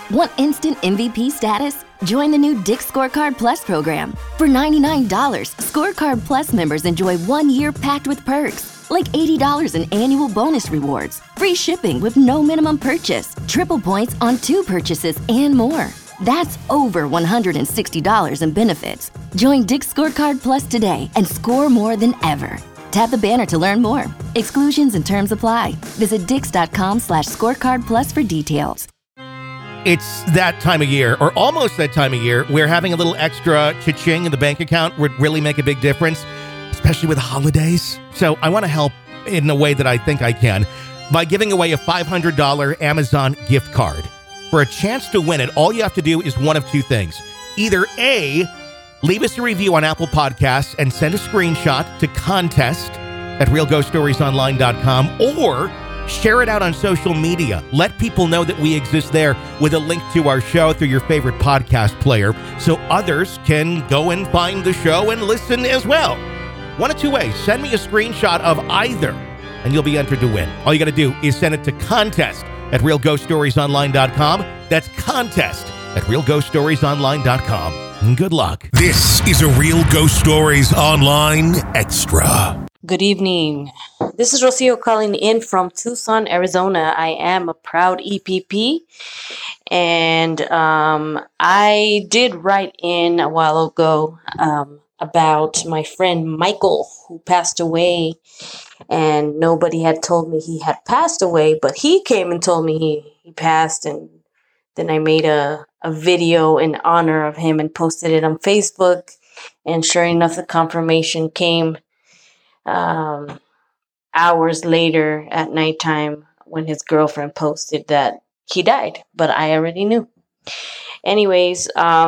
Want instant MVP status? Join the new Dick's Scorecard Plus program. For $99, Scorecard Plus members enjoy 1 year packed with perks, like $80 in annual bonus rewards, free shipping with no minimum purchase, triple points on 2 purchases, and more. That's over $160 in benefits. Join Dick's Scorecard Plus today and score more than ever. Tap the banner to learn more. Exclusions and terms apply. Visit dix.com/scorecard plus for details. It's that time of year, or almost that time of year, where having a little extra cha-ching in the bank account would really make a big difference, especially with the holidays. So I want to help in a way that I think I can by giving away a $500 Amazon gift card. For a chance to win it, all you have to do is one of two things. Either A, leave us a review on Apple Podcasts and send a screenshot to contest@realghoststoriesonline.com, or share it out on social media. Let people know that we exist there with a link to our show through your favorite podcast player so others can go and find the show and listen as well. One of two ways. Send me a screenshot of either and you'll be entered to win. All you got to do is send it to contest@realghoststoriesonline.com. That's contest@realghoststoriesonline.com. And good luck. This is a Real Ghost Stories Online Extra. Good evening. This is Rocio calling in from Tucson, Arizona. I am a proud EPP, and I did write in a while ago about my friend Michael, who passed away, and nobody had told me he had passed away, but he came and told me he passed, and then I made a video in honor of him and posted it on Facebook, and sure enough, the confirmation came hours later at nighttime when his girlfriend posted that he died, but I already knew. Anyways,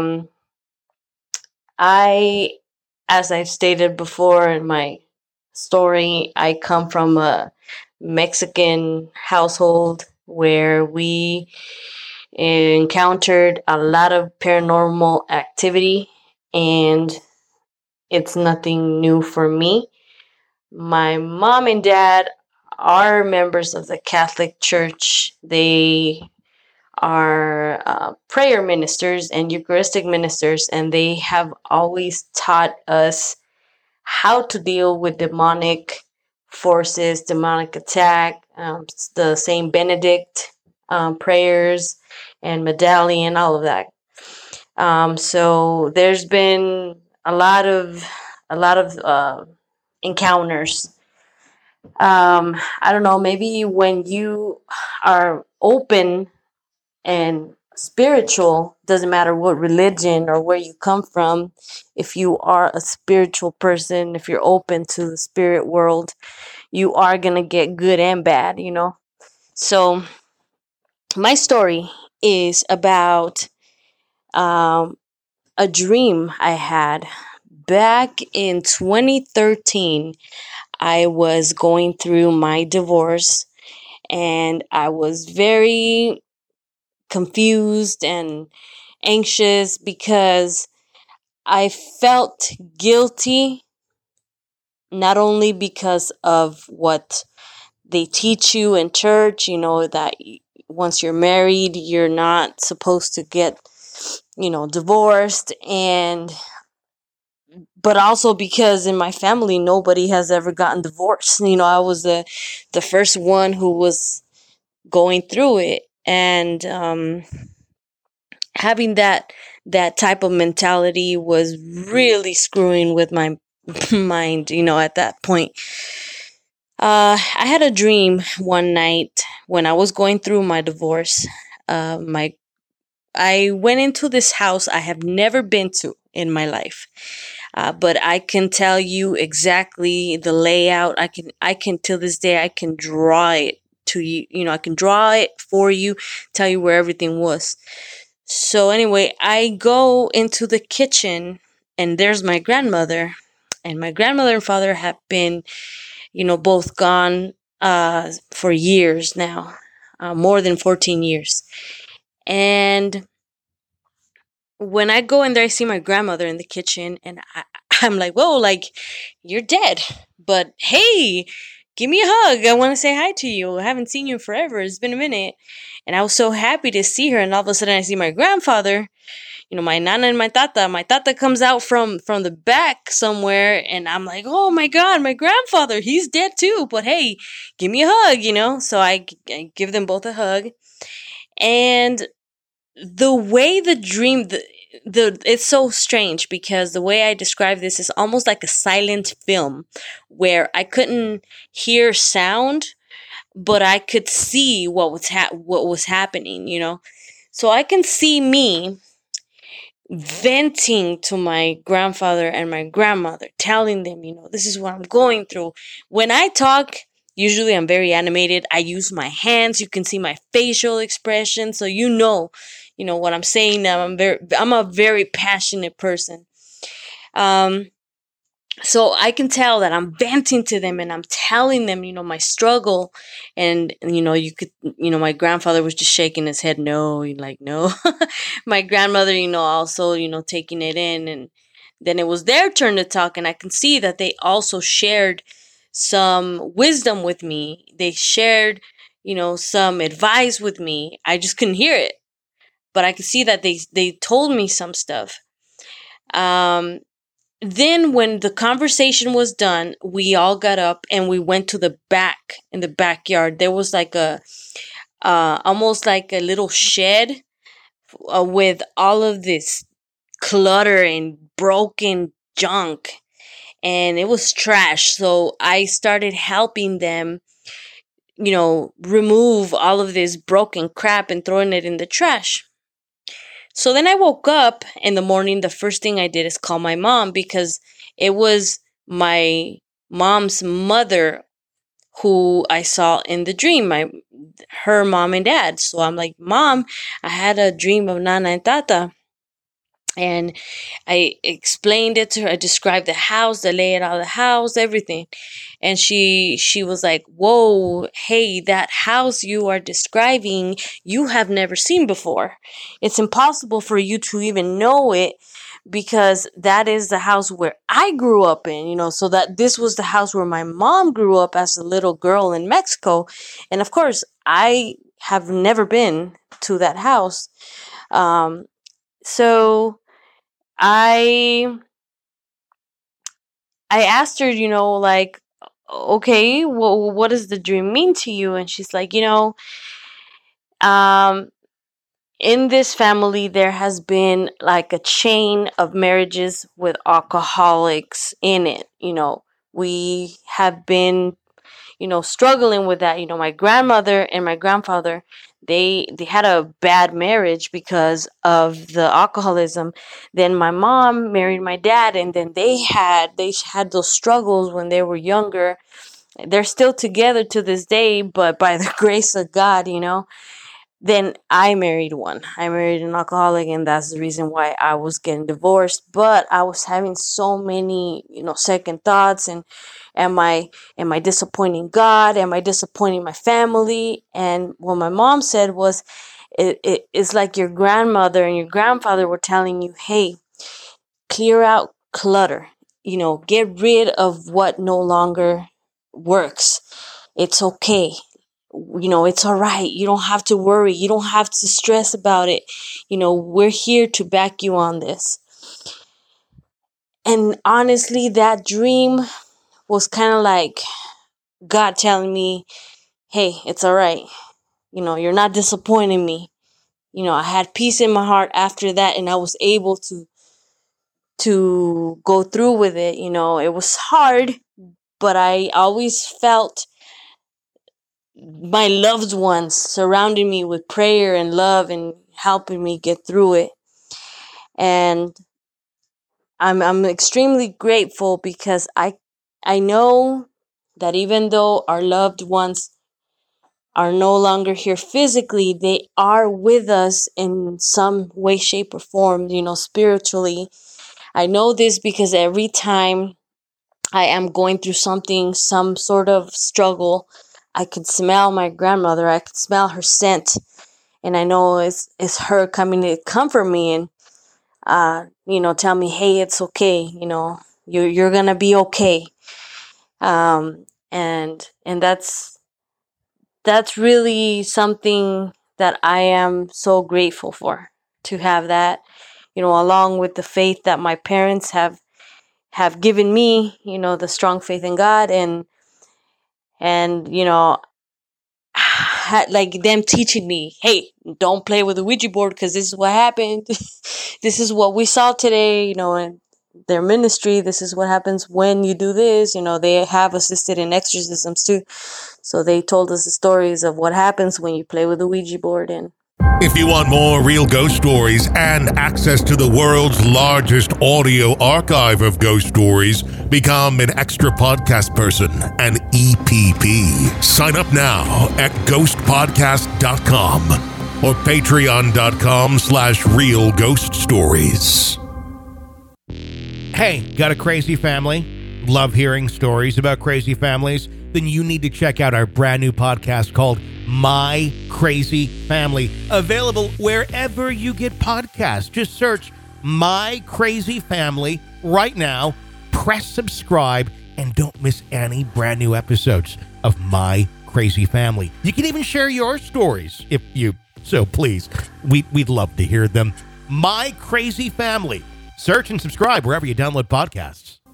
as I've stated before in my story, I come from a Mexican household where we encountered a lot of paranormal activity, and it's nothing new for me. My mom and dad are members of the Catholic Church. They are prayer ministers and Eucharistic ministers, and they have always taught us how to deal with demonic forces, demonic attack, the Saint Benedict prayers and medallion, all of that. So there's been a lot of encounters. I don't know, maybe when you are open and spiritual, doesn't matter what religion or where you come from, if you are a spiritual person, if you're open to the spirit world, you are going to get good and bad, you know? So my story is about a dream I had. Back in 2013, I was going through my divorce, and I was very confused and anxious because I felt guilty, not only because of what they teach you in church, you know, that once you're married, you're not supposed to get, divorced, but also because in my family, nobody has ever gotten divorced. I was the first one who was going through it. And having that type of mentality was really screwing with my mind, at that point. I had a dream one night when I was going through my divorce. I went into this house I have never been to in my life. But I can tell you exactly the layout. I can till this day, I can draw it to you. I can draw it for you, tell you where everything was. So anyway, I go into the kitchen, and there's my grandmother, and my grandmother and father have been, both gone for years now, more than 14 years. And when I go in there, I see my grandmother in the kitchen, and I'm like, whoa, like, you're dead. But hey, give me a hug. I want to say hi to you. I haven't seen you in forever. It's been a minute. And I was so happy to see her. And all of a sudden I see my grandfather, my nana and my tata. My tata comes out from the back somewhere, and I'm like, oh my God, my grandfather, he's dead too. But hey, give me a hug. So I give them both a hug. And the way the dream, it's so strange because the way I describe this is almost like a silent film where I couldn't hear sound, but I could see what was happening. So I can see me venting to my grandfather and my grandmother, telling them, this is what I'm going through. When I talk, usually I'm very animated. I use my hands. You can see my facial expression, so what I'm saying. I'm a very passionate person. So I can tell that I'm venting to them and I'm telling them, my struggle. And, my grandfather was just shaking his head. No, no. My grandmother, also, taking it in. And then it was their turn to talk. And I can see that they also shared some wisdom with me. They shared, some advice with me. I just couldn't hear it. But I could see that they told me some stuff. Then when the conversation was done, we all got up and we went to the back, in the backyard. There was like almost like a little shed with all of this clutter and broken junk. And it was trash. So I started helping them, remove all of this broken crap and throwing it in the trash. So then I woke up in the morning. The first thing I did is call my mom because it was my mom's mother who I saw in the dream, her mom and dad. So I'm like, Mom, I had a dream of Nana and Tata. And I explained it to her. I described the house, the layout of the house, everything. And she was like, whoa, hey, that house you are describing, you have never seen before. It's impossible for you to even know it because that is the house where I grew up in, so that this was the house where my mom grew up as a little girl in Mexico. And of course, I have never been to that house. So I asked her, like, okay, well, what does the dream mean to you? And she's like, in this family, there has been like a chain of marriages with alcoholics in it. We have been, struggling with that. My grandmother and my grandfather, they had a bad marriage because of the alcoholism. Then my mom married my dad, and then they had those struggles when they were younger. They're still together to this day, but by the grace of God, Then I married one. I married an alcoholic, and that's the reason why I was getting divorced. But I was having so many, second thoughts, and am I disappointing God? Am I disappointing my family? And what my mom said was, it's like your grandmother and your grandfather were telling you, hey, clear out clutter. Get rid of what no longer works. It's okay. It's all right. You don't have to worry. You don't have to stress about it. We're here to back you on this. And honestly, that dream was kind of like God telling me, hey, it's all right. You're not disappointing me. I had peace in my heart after that, and I was able to go through with it. It was hard, but I always felt my loved ones surrounding me with prayer and love and helping me get through it. And I'm extremely grateful because I know that even though our loved ones are no longer here physically, they are with us in some way, shape, or form, spiritually. I know this because every time I am going through something, some sort of struggle, I could smell my grandmother. I could smell her scent. And I know it's her coming to comfort me and, tell me, hey, it's okay. You're going to be okay. And and that's really something that I am so grateful for, to have that, along with the faith that my parents have given me, the strong faith in God, and like them teaching me, hey, don't play with the Ouija board because this is what happened. This is what we saw today, in their ministry. This is what happens when you do this. They have assisted in exorcisms too. So they told us the stories of what happens when you play with the Ouija board. And If you want more real ghost stories and access to the world's largest audio archive of ghost stories, become an extra podcast person, an EPP. Sign up now at ghostpodcast.com or patreon.com/real ghost stories. Hey, got a crazy family? Love hearing stories about crazy families? Then you need to check out our brand new podcast called My Crazy Family, available wherever you get podcasts. Just search My Crazy Family right now, press subscribe, and don't miss any brand new episodes of My Crazy Family. You can even share your stories if you so please. We'd love to hear them. My Crazy Family. Search and subscribe wherever you download podcasts.